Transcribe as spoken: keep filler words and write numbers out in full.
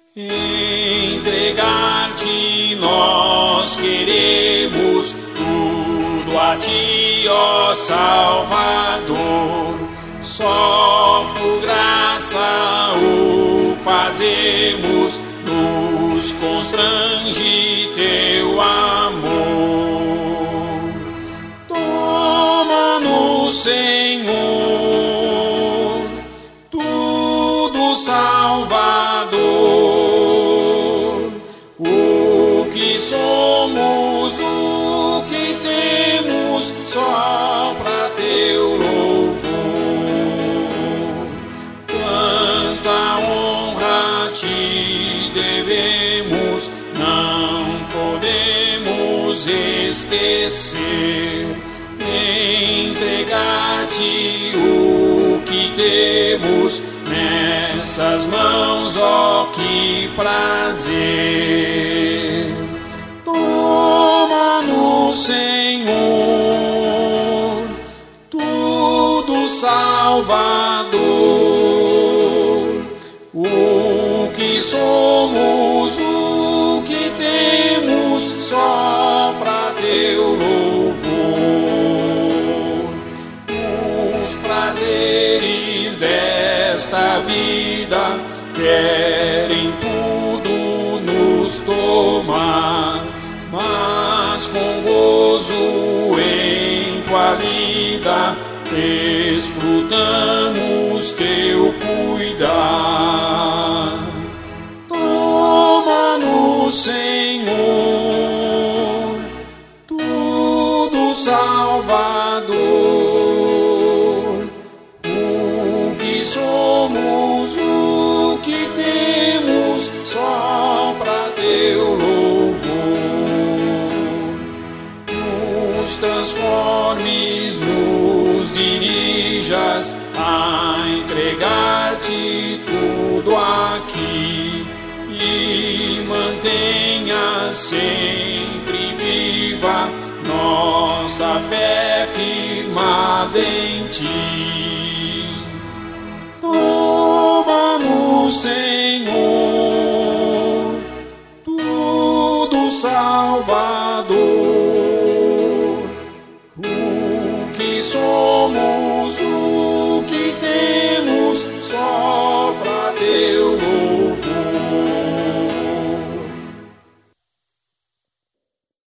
Entregar-te nós queremos, tudo a ti, ó Salvador. Só por graça o fazemos, nos constrange teu amor. Toma-nos, Senhor, tudo Salvador, o que somos, o que temos, só para teu louvor. Tanta honra te devemos, não podemos esquecer. Entregar-te o que temos nessas mãos, ó que prazer. Toma-nos, Senhor, tudo Salvador, o que somos, o que temos, só para teu louvor. Os prazeres desta vida querem tudo nos tomar, mas com gozo em tua vida desfrutamos teu cuidar. Toma-nos, Senhor, tudo Salvador, o que somos, o que temos, só para teu louvor. Nos transformes, nos dirijas a entregar-te tudo aqui e mantenha sempre viva nossa fé firmada em ti. Toma-nos, Senhor, tudo Salvador,